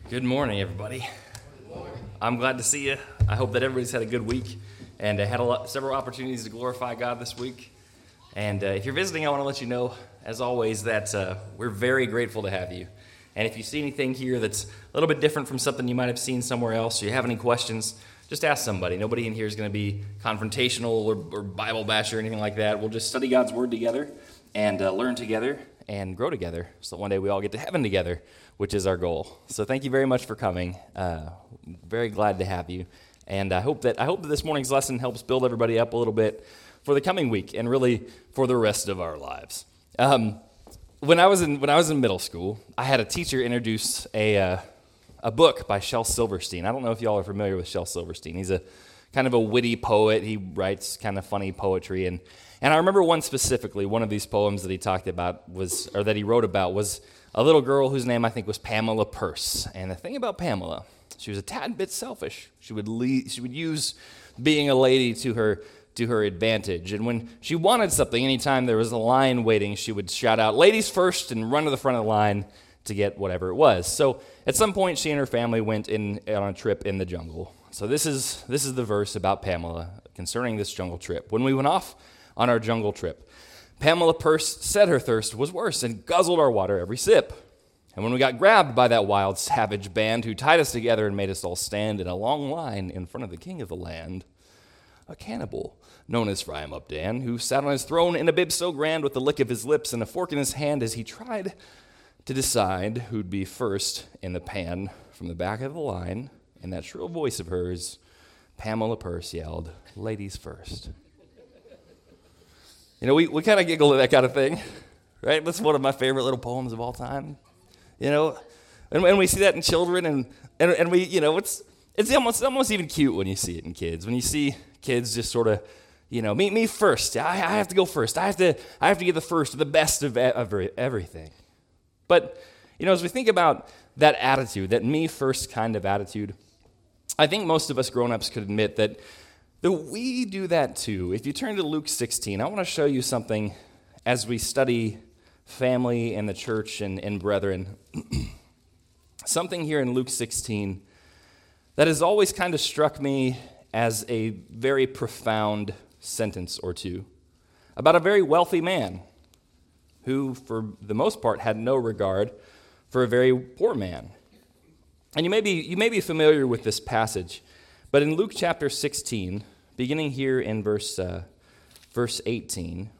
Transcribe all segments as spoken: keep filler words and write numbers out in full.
Good morning, everybody. Good morning. I'm glad to see you. I hope that everybody's had a good week and uh, had a lot, several opportunities to glorify God this week. And uh, if you're visiting, I want to let you know, as always, that uh, we're very grateful to have you. And if you see anything here that's a little bit different from something you might have seen somewhere else, or you have any questions, just ask somebody. Nobody in here is going to be confrontational or, or Bible bash or anything like that. We'll just study God's Word together and uh, learn together and grow together so that one day we all get to heaven together, which is our goal. So thank you very much for coming. Uh, very glad to have you. And I hope that I hope that this morning's lesson helps build everybody up a little bit for the coming week and really for the rest of our lives. Um, when I was in when I was in middle school, I had a teacher introduce a uh, a book by Shel Silverstein. I don't know if y'all are familiar with Shel Silverstein. He's a kind of a witty poet. He writes kind of funny poetry, and and I remember one specifically. One of these poems that he talked about was, or that he wrote about, was a little girl whose name I think was Pamela Peirce. And the thing about Pamela, she was a tad bit selfish. She would lead, she would use being a lady to her to her advantage. And when she wanted something, anytime there was a line waiting, she would shout out, "Ladies first," and run to the front of the line to get whatever it was. So at some point, she and her family went in on a trip in the jungle. So this is this is the verse about Pamela concerning this jungle trip. When we went off on our jungle trip, Pamela Peirce said her thirst was worse and guzzled our water every sip. And when we got grabbed by that wild, savage band who tied us together and made us all stand in a long line in front of the king of the land, a cannibal known as Fry 'em Up Dan, who sat on his throne in a bib so grand with the lick of his lips and a fork in his hand as he tried to decide who'd be first in the pan from the back of the line, in that shrill voice of hers, Pamela Peirce yelled, "Ladies first." You know, we, we kind of giggle at that kind of thing, right? That's one of my favorite little poems of all time. You know, and, and we see that in children, and, and and we, you know, it's it's almost almost even cute when you see it in kids. When you see kids just sort of, you know, me me first. I, I have to go first. I have to I have to get the first, the best of every, everything. But you know, as we think about that attitude, that me first kind of attitude, I think most of us grown-ups could admit that that we do that too. If you turn to Luke sixteen, I want to show you something as we study family and the church and, and brethren. Something here in Luke sixteen that has always kind of struck me as a very profound sentence or two about a very wealthy man who, for the most part, had no regard for a very poor man. And you may be, you may be familiar with this passage, but in Luke chapter sixteen, beginning here in verse uh, verse eighteen,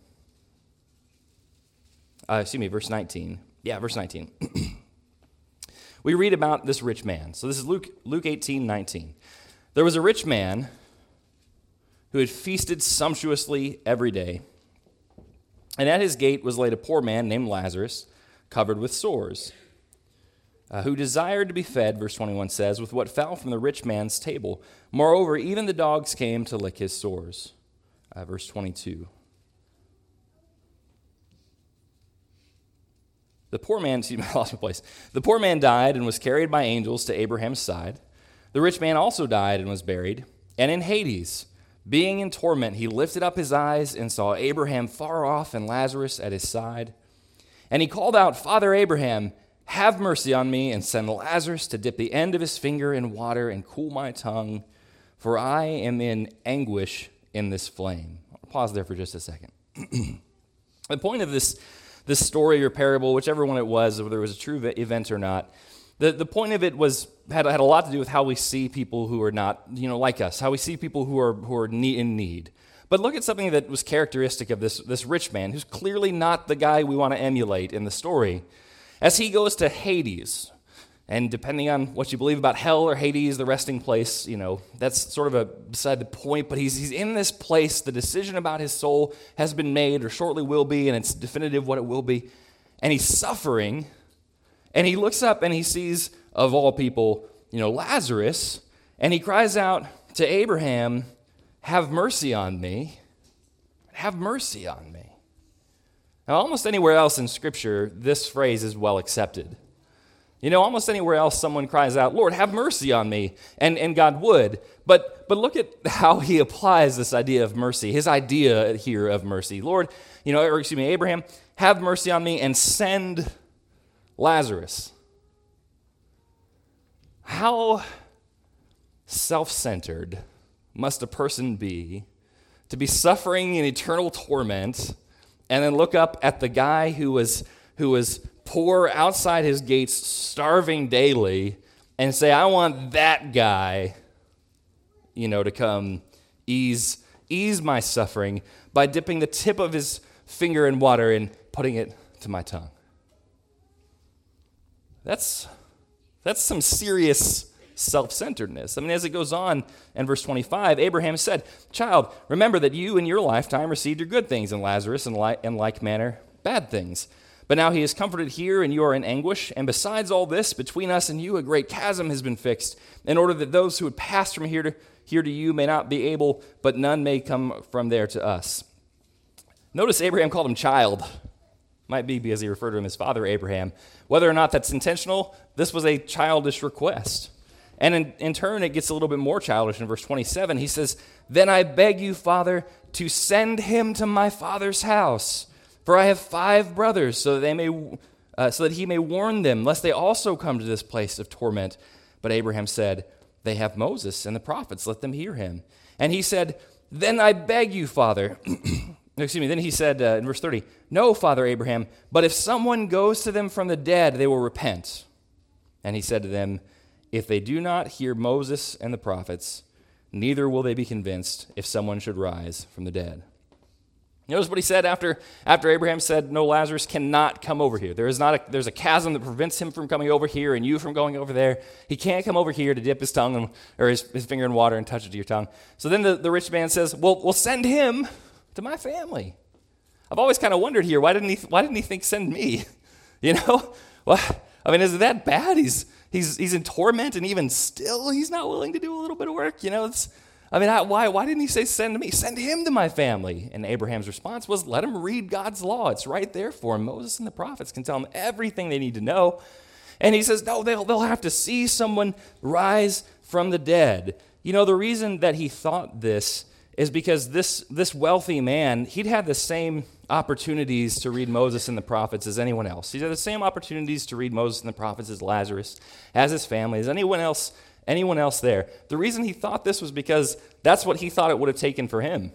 uh, excuse me, verse nineteen. Yeah, verse nineteen. We read about this rich man. So this is Luke Luke eighteen, nineteen. There was a rich man who had feasted sumptuously every day, and at his gate was laid a poor man named Lazarus, covered with sores, Uh, who desired to be fed, verse twenty-one says, with what fell from the rich man's table. Moreover, even the dogs came to lick his sores. Uh, verse twenty-two. The poor man, excuse me, I lost my place. The poor man died and was carried by angels to Abraham's side. The rich man also died and was buried. And in Hades, being in torment, he lifted up his eyes and saw Abraham far off and Lazarus at his side. And he called out, "Father Abraham, have mercy on me, and send Lazarus to dip the end of his finger in water and cool my tongue, for I am in anguish in this flame." I'll pause there for just a second. The point of this, this story or parable, whichever one it was, whether it was a true event or not, the, the point of it was had, had a lot to do with how we see people who are not, you know, like us, how we see people who are who are in need. But look at something that was characteristic of this, this rich man, who's clearly not the guy we want to emulate in the story. As he goes to Hades, and depending on what you believe about hell or Hades, the resting place, you know, that's sort of a beside the point, but he's he's in this place. The decision about his soul has been made, or shortly will be, and it's definitive what it will be. And he's suffering, and he looks up and he sees, of all people, you know, Lazarus, and he cries out to Abraham, "Have mercy on me. Have mercy on me." Now, almost anywhere else in Scripture, this phrase is well accepted. You know, almost anywhere else someone cries out, "Lord, have mercy on me," and, and God would. But but look at how he applies this idea of mercy, his idea here of mercy. Lord, you know, or excuse me, Abraham, have mercy on me and send Lazarus. how self-centered must a person be to be suffering in eternal torment and then look up at the guy who was who was poor outside his gates, starving daily, and say, I want that guy, you know, to come ease ease my suffering by dipping the tip of his finger in water and putting it to my tongue. That's that's some serious self-centeredness. I mean, as it goes on in verse twenty-five, Abraham said, Child, remember that you in your lifetime received your good things, and Lazarus in like, in like manner bad things. But now he is comforted here, and you are in anguish. And besides all this, between us and you a great chasm has been fixed, in order that those who would pass from here to here to you may not be able, but none may come from there to us. Notice Abraham called him child. Might be because he referred to him as Father Abraham. Whether or not that's intentional, this was a childish request. And in, in turn, it gets a little bit more childish in verse twenty-seven. He says, Then I beg you, Father, to send him to my father's house, for I have five brothers, so that they may, uh, so that he may warn them, lest they also come to this place of torment. But Abraham said, They have Moses and the prophets, let them hear him. And he said, Then I beg you, Father. Excuse me, then he said uh, in verse thirty, No, Father Abraham, but if someone goes to them from the dead, they will repent. And he said to them, If they do not hear Moses and the prophets, neither will they be convinced if someone should rise from the dead. Notice what he said after, after Abraham said, No, Lazarus cannot come over here. There is not a, there's a chasm that prevents him from coming over here and you from going over there. He can't come over here to dip his tongue in, or his, his finger in water and touch it to your tongue. So then the, the rich man says, Well, we'll send him to my family. I've always kind of wondered here, why didn't he why didn't he think send me? You know? Well, I mean, is it that bad? He's he's he's in torment, and even still he's not willing to do a little bit of work. You know, it's I mean, I, why why didn't he say send me? Send him to my family. And Abraham's response was, let him read God's law. It's right there for him. Moses and the prophets can tell him everything they need to know. And he says, no, they'll they'll have to see someone rise from the dead. You know, the reason that he thought this is because this this wealthy man, he'd had the same opportunities to read Moses and the prophets as anyone else. He'd had the same opportunities to read Moses and the prophets as Lazarus, as his family, as anyone else, anyone else there. The reason he thought this was because that's what he thought it would have taken for him.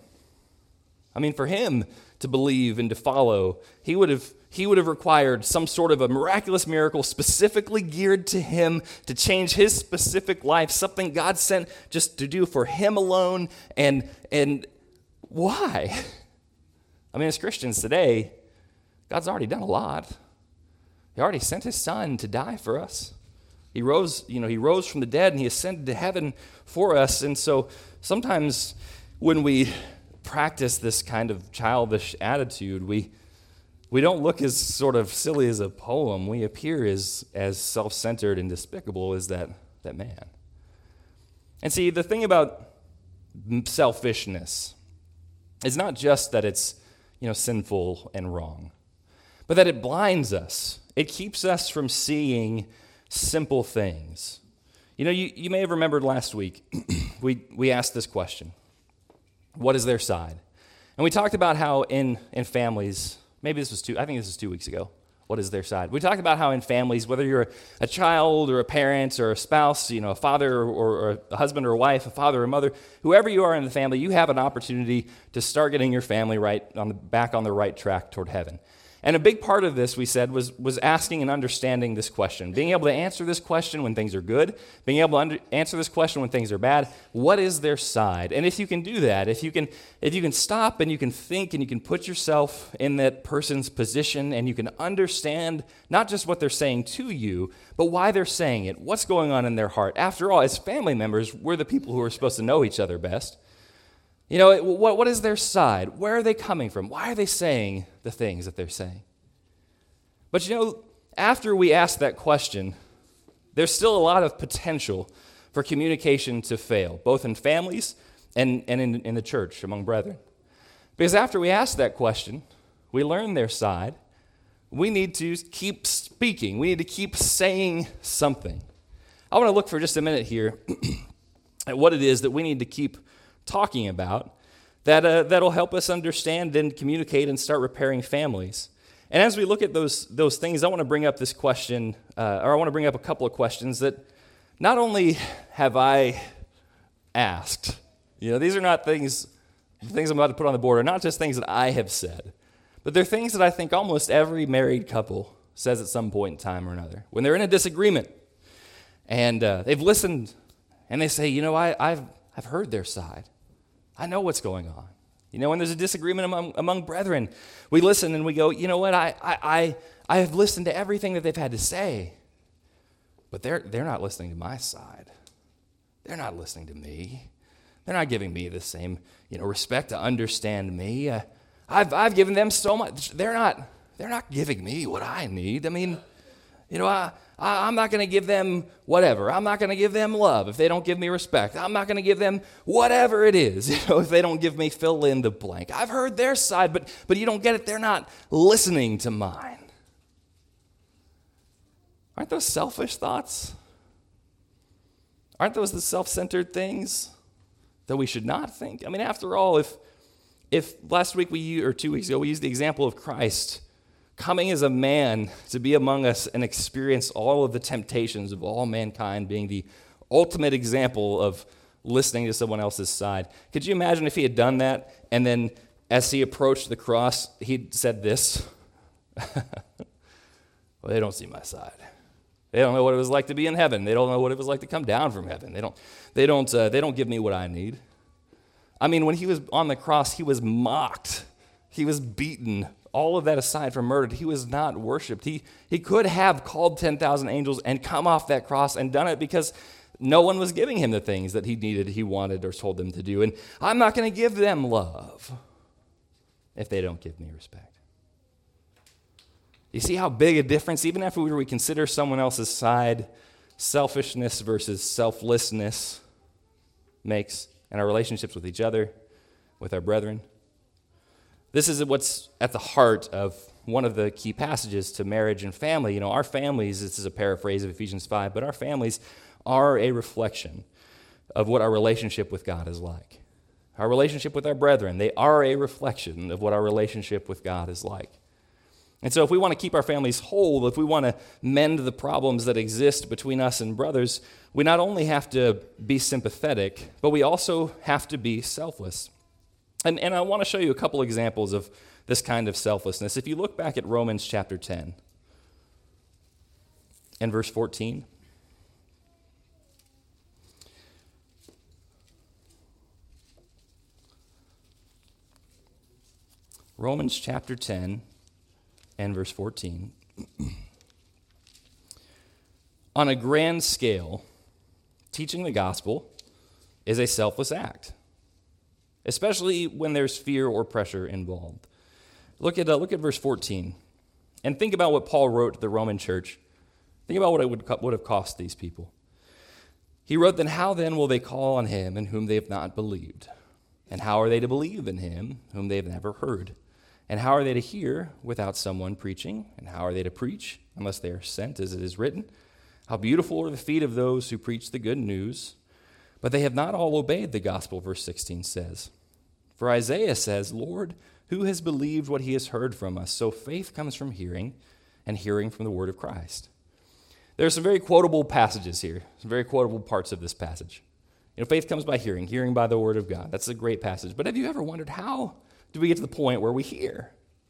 I mean, for him to believe and to follow, he would have he would have required some sort of a miraculous miracle specifically geared to him to change his specific life, something God sent just to do for him alone. And and why? I mean, as Christians today, God's already done a lot. He already sent his son to die for us. He rose, you know, he rose from the dead and he ascended to heaven for us. And so sometimes when we practice this kind of childish attitude, we we don't look as sort of silly as a poem. We appear as as self-centered and despicable as that that man. And see, the thing about selfishness is not just that it's, you know, sinful and wrong, but that it blinds us. It keeps us from seeing simple things. You know, you, you may have remembered last week, we, we asked this question. What is their side? And we talked about how in, in families, maybe this was two, I think this was two weeks ago, what is their side? We talked about how in families, whether you're a child or a parent or a spouse, you know, a father or, or a husband or a wife, a father or a mother, whoever you are in the family, you have an opportunity to start getting your family right on the, back on the right track toward heaven. And a big part of this, we said, was, was asking and understanding this question, being able to answer this question when things are good, being able to under, answer this question when things are bad. What is their side? And if you can do that, if you can, if you can stop and you can think and you can put yourself in that person's position and you can understand not just what they're saying to you, but why they're saying it, what's going on in their heart. After all, as family members, we're the people who are supposed to know each other best. You know, what, what is their side? Where are they coming from? Why are they saying the things that they're saying? But you know, after we ask that question, there's still a lot of potential for communication to fail, both in families and, and in, in the church among brethren. Because after we ask that question, we learn their side, we need to keep speaking. We need to keep saying something. I want to look for just a minute here at what it is that we need to keep talking about that uh, that'll help us understand and communicate and start repairing families. And as we look at those those things, I want to bring up this question, uh, or I want to bring up a couple of questions that not only have I asked, you know, these are not things, the things I'm about to put on the board are not just things that I have said, but they're things that I think almost every married couple says at some point in time or another. When they're in a disagreement and uh, they've listened and they say, you know, I, I've, I've heard their side. I know what's going on. You know, when there's a disagreement among, among brethren, we listen and we go, you know what, I, I, I, I have listened to everything that they've had to say, but they're, they're not listening to my side. They're not listening to me. They're not giving me the same, you know, respect to understand me. Uh, I've, I've given them so much. They're not, they're not giving me what I need. I mean, you know, I, I, I'm not going to give them whatever. I'm not going to give them love if they don't give me respect. I'm not going to give them whatever it is, you know, if they don't give me fill in the blank. I've heard their side, but but you don't get it. They're not listening to mine. Aren't those selfish thoughts? Aren't those the self-centered things that we should not think? I mean, after all, if if last week we or two weeks ago we used the example of Christ coming as a man to be among us and experience all of the temptations of all mankind, being the ultimate example of listening to someone else's side. Could you imagine if he had done that and then as he approached the cross, he'd said this? Well, they don't see my side. They don't know what it was like to be in heaven. They don't know what it was like to come down from heaven. They don't, they don't, uh, they don't give me what I need. I mean, when he was on the cross, he was mocked. He was beaten. All of that aside from murdered, he was not worshipped. He, he could have called ten thousand angels and come off that cross and done it because no one was giving him the things that he needed, he wanted, or told them to do. And I'm not going to give them love if they don't give me respect. You see how big a difference, even after we consider someone else's side, selfishness versus selflessness makes in our relationships with each other, with our brethren. This is what's at the heart of one of the key passages to marriage and family. You know, our families, this is a paraphrase of Ephesians five, but our families are a reflection of what our relationship with God is like. Our relationship with our brethren, they are a reflection of what our relationship with God is like. And so if we want to keep our families whole, if we want to mend the problems that exist between us and brothers, we not only have to be sympathetic, but we also have to be selfless. And, and I want to show you a couple examples of this kind of selflessness. If you look back at Romans chapter ten and verse fourteen. Romans chapter ten and verse fourteen. On a grand scale, teaching the gospel is a selfless act, especially when there's fear or pressure involved. Look at uh, look at verse fourteen, and think about what Paul wrote to the Roman church. Think about what it would, would have cost these people. He wrote, "Then how then will they call on him in whom they have not believed? And how are they to believe in him whom they have never heard? And how are they to hear without someone preaching? And how are they to preach unless they are sent, as it is written? How beautiful are the feet of those who preach the good news. But they have not all obeyed the gospel," verse sixteen says. "For Isaiah says, 'Lord, who has believed what he has heard from us?' So faith comes from hearing, and hearing from the word of Christ." There are some very quotable passages here, some very quotable parts of this passage. You know, faith comes by hearing, hearing by the word of God. That's a great passage. But have you ever wondered, how do we get to the point where we hear?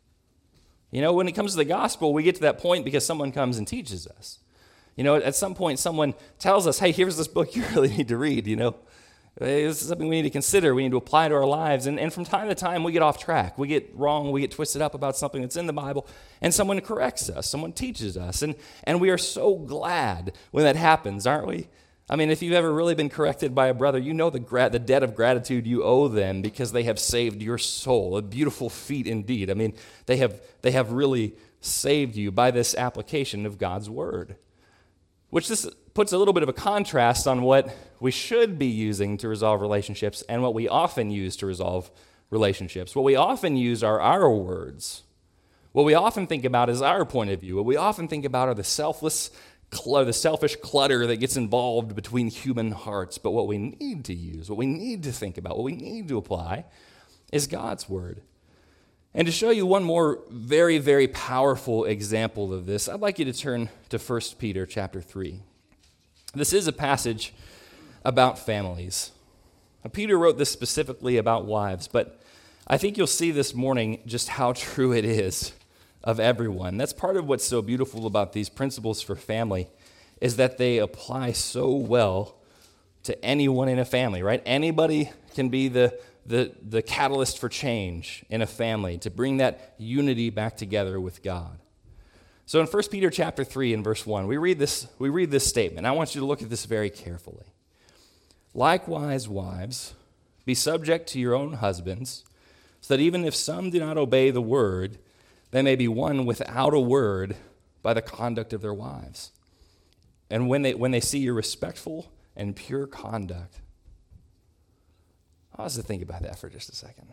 You know, when it comes to the gospel, we get to that point because someone comes and teaches us. You know, at some point, someone tells us, hey, here's this book you really need to read, you know. This is something we need to consider. We need to apply to our lives. And, and from time to time, we get off track. We get wrong. We get twisted up about something that's in the Bible. And someone corrects us. Someone teaches us. And, and we are so glad when that happens, aren't we? I mean, if you've ever really been corrected by a brother, you know the gra- the debt of gratitude you owe them because they have saved your soul. A beautiful feat indeed. I mean, they have they have really saved you by this application of God's word. Which this puts a little bit of a contrast on what we should be using to resolve relationships and what we often use to resolve relationships. What we often use are our words. What we often think about is our point of view. What we often think about are the selfless, the selfish clutter that gets involved between human hearts. But what we need to use, what we need to think about, what we need to apply is God's word. And to show you one more very, very powerful example of this, I'd like you to turn to First Peter chapter three. This is a passage about families. Now, Peter wrote this specifically about wives, but I think you'll see this morning just how true it is of everyone. That's part of what's so beautiful about these principles for family, is that they apply so well to anyone in a family, right? Anybody can be the, the, the catalyst for change in a family, to bring that unity back together with God. So in First Peter chapter three and verse one, we read this, we read this statement. I want you to look at this very carefully. Likewise, wives, be subject to your own husbands, so that even if some do not obey the word, they may be won without a word by the conduct of their wives. And when they when they see your respectful and pure conduct. I want us to think about that for just a second.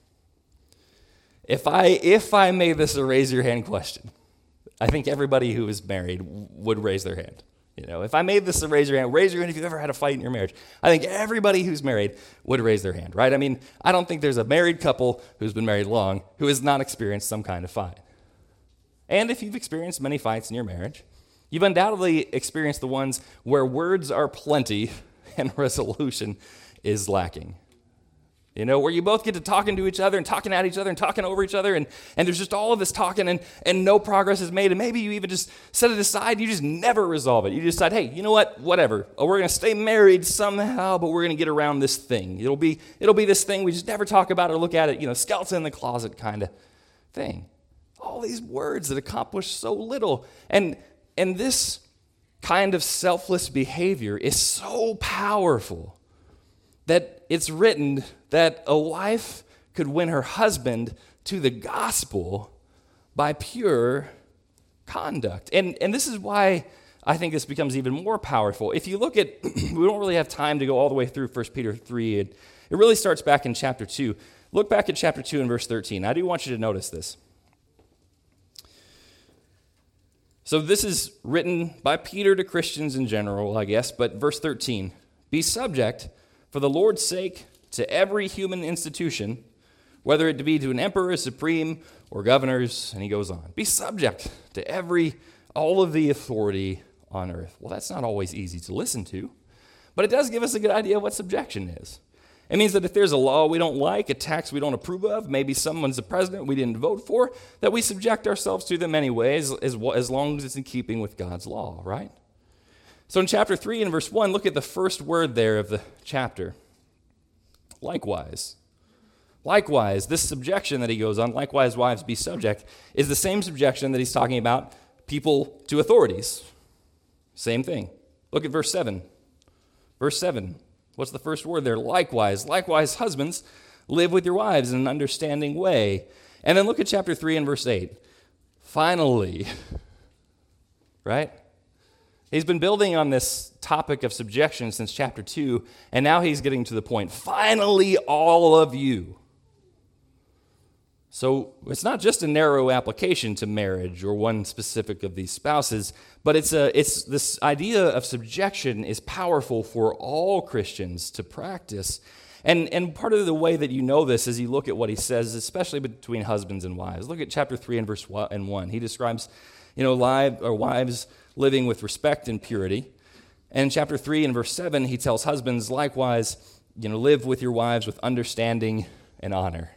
If I if I made this a raise your hand question, I think everybody who is married would raise their hand. You know, if I made this a raise your hand, raise your hand if you've ever had a fight in your marriage. I think everybody who's married would raise their hand, right? I mean, I don't think there's a married couple who's been married long who has not experienced some kind of fight. And if you've experienced many fights in your marriage, you've undoubtedly experienced the ones where words are plenty and resolution is lacking. You know, where you both get to talking to each other and talking at each other and talking over each other, and, and there's just all of this talking and, and no progress is made, and maybe you even just set it aside, you just never resolve it. You decide, hey, you know what, whatever. Oh, we're going to stay married somehow, but we're going to get around this thing. It'll be it'll be this thing we just never talk about or look at it, you know, skeleton in the closet kind of thing. All these words that accomplish so little. And and this kind of selfless behavior is so powerful that it's written that a wife could win her husband to the gospel by pure conduct. And, and this is why I think this becomes even more powerful. If you look at, we don't really have time to go all the way through First Peter three. It, it really starts back in chapter two. Look back at chapter two and verse thirteen. I do want you to notice this. So this is written by Peter to Christians in general, I guess, but verse thirteen, be subject for the Lord's sake to every human institution, whether it be to an emperor, supreme, or governors, and he goes on. Be subject to every, all of the authority on earth. Well, that's not always easy to listen to, but it does give us a good idea of what subjection is. It means that if there's a law we don't like, a tax we don't approve of, maybe someone's the president we didn't vote for, that we subject ourselves to them anyway, as, as, as long as it's in keeping with God's law, right? So in chapter three and verse one, look at the first word there of the chapter. Likewise. Likewise, this subjection that he goes on, likewise wives be subject, is the same subjection that he's talking about people to authorities. Same thing. Look at verse seven. Verse seven. What's the first word there? Likewise. Likewise, husbands, live with your wives in an understanding way. And then look at chapter three and verse eight. Finally. Right? He's been building on this topic of subjection since chapter two, and now he's getting to the point. Finally, all of you. So it's not just a narrow application to marriage or one specific of these spouses, but it's a it's this idea of subjection is powerful for all Christians to practice. And, and part of the way that you know this is you look at what he says, especially between husbands and wives. Look at chapter three and verse one. He describes, you know, live, or wives living with respect and purity. And in chapter three and verse seven, he tells husbands, likewise, you know, live with your wives with understanding and honor.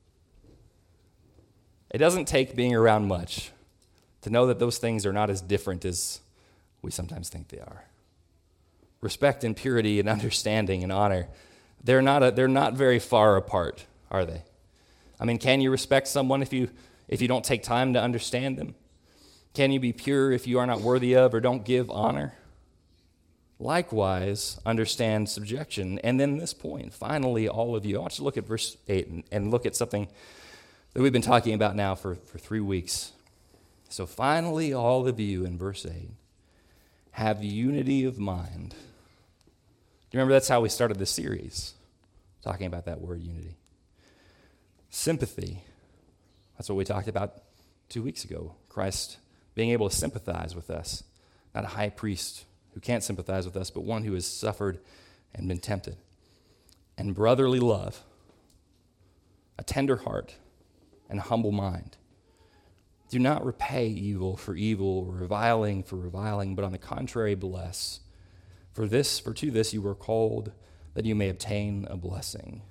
It doesn't take being around much to know that those things are not as different as we sometimes think they are. Respect and purity and understanding and honor, they're not a, they're not very far apart, are they? I mean, can you respect someone if you if you don't take time to understand them? Can you be pure if you are not worthy of or don't give honor? Likewise, understand subjection. And then this point, finally, all of you. I want you to look at verse eight and, and look at something that we've been talking about now for, for three weeks. So finally, all of you, in verse eight, have unity of mind. Do you remember that's how we started this series, talking about that word unity? Sympathy. That's what we talked about two weeks ago. Christ being able to sympathize with us. Not a high priest who can't sympathize with us, but one who has suffered and been tempted. And brotherly love, a tender heart, and a humble mind. Do not repay evil for evil, or reviling for reviling, but on the contrary bless, For this, for to this you were called, that you may obtain a blessing.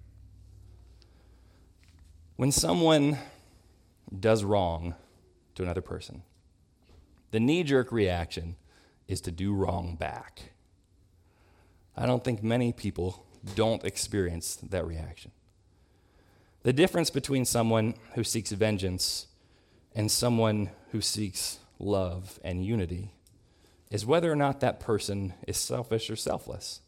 When someone does wrong to another person, the knee-jerk reaction is to do wrong back. I don't think many people don't experience that reaction. The difference between someone who seeks vengeance and someone who seeks love and unity is whether or not that person is selfish or selfless.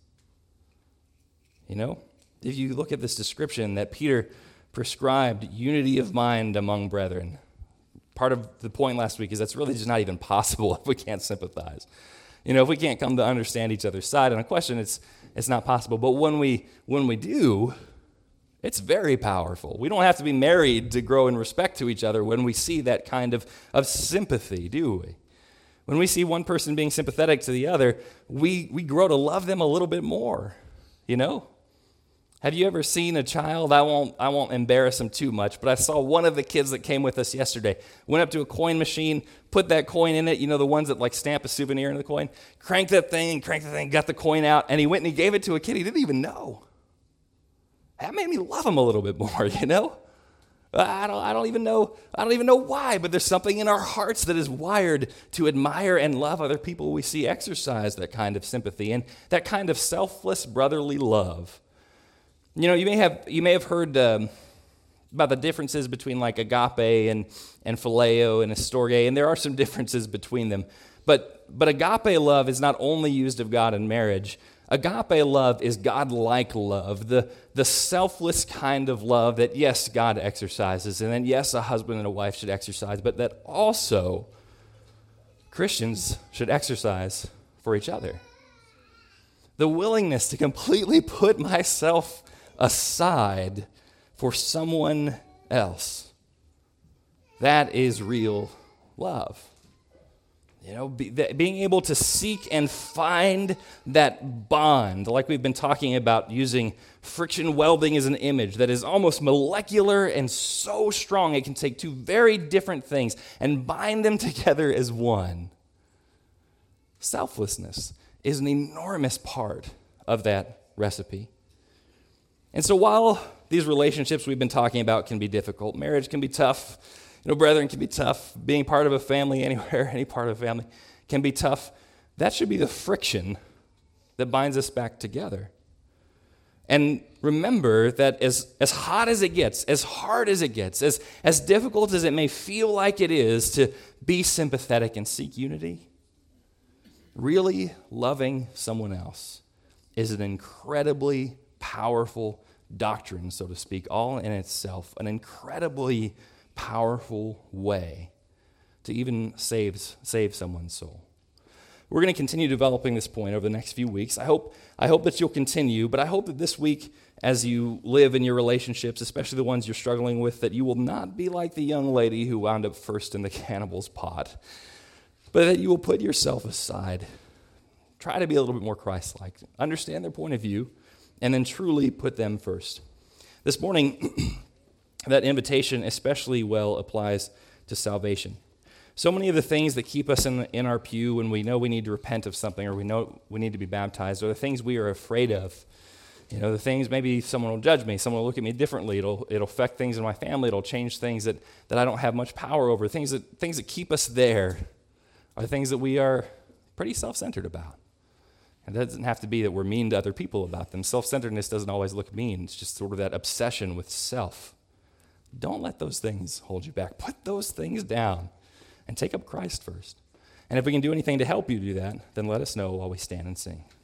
You know, if you look at this description that Peter prescribed unity of mind among brethren, part of the point last week is that's really just not even possible if we can't sympathize. You know, if we can't come to understand each other's side on a question, it's it's not possible. But when we when we do, it's very powerful. We don't have to be married to grow in respect to each other when we see that kind of, of sympathy, do we? When we see one person being sympathetic to the other, we, we grow to love them a little bit more, you know? Have you ever seen a child? I won't I won't embarrass them too much, but I saw one of the kids that came with us yesterday. Went up to a coin machine, put that coin in it, you know, the ones that like stamp a souvenir into the coin, cranked that thing, cranked the thing, got the coin out, and he went and he gave it to a kid he didn't even know. That made me love him a little bit more, you know? I don't I don't even know I don't even know why, but there's something in our hearts that is wired to admire and love other people we see exercise that kind of sympathy and that kind of selfless brotherly love. You know, you may have you may have heard um, about the differences between like agape and and phileo and storge, and there are some differences between them. But but agape love is not only used of God in marriage. Agape love is God-like love, the the selfless kind of love that yes, God exercises, and then yes, a husband and a wife should exercise, but that also Christians should exercise for each other. The willingness to completely put myself aside for someone else. That is real love. You know, be, that being able to seek and find that bond, like we've been talking about, using friction welding as an image that is almost molecular and so strong it can take two very different things and bind them together as one. Selflessness is an enormous part of that recipe. And so while these relationships we've been talking about can be difficult, marriage can be tough, you know, brethren can be tough, being part of a family anywhere, any part of a family can be tough, that should be the friction that binds us back together. And remember that as, as hot as it gets, as hard as it gets, as, as difficult as it may feel like it is to be sympathetic and seek unity, really loving someone else is an incredibly powerful doctrine, so to speak, all in itself, an incredibly powerful way to even save, save someone's soul. We're going to continue developing this point over the next few weeks. I hope, I hope that you'll continue, but I hope that this week, as you live in your relationships, especially the ones you're struggling with, that you will not be like the young lady who wound up first in the cannibal's pot, but that you will put yourself aside. Try to be a little bit more Christ-like. Understand their point of view, and then truly put them first. This morning, that invitation especially well applies to salvation. So many of the things that keep us in, in our pew when we know we need to repent of something or we know we need to be baptized are the things we are afraid of. You know, the things, maybe someone will judge me, someone will look at me differently, it'll it'll affect things in my family, it'll change things that, that I don't have much power over. Things that things that keep us there are things that we are pretty self-centered about. And that doesn't have to be that we're mean to other people about them. Self-centeredness doesn't always look mean. It's just sort of that obsession with self. Don't let those things hold you back. Put those things down and take up Christ first. And if we can do anything to help you do that, then let us know while we stand and sing.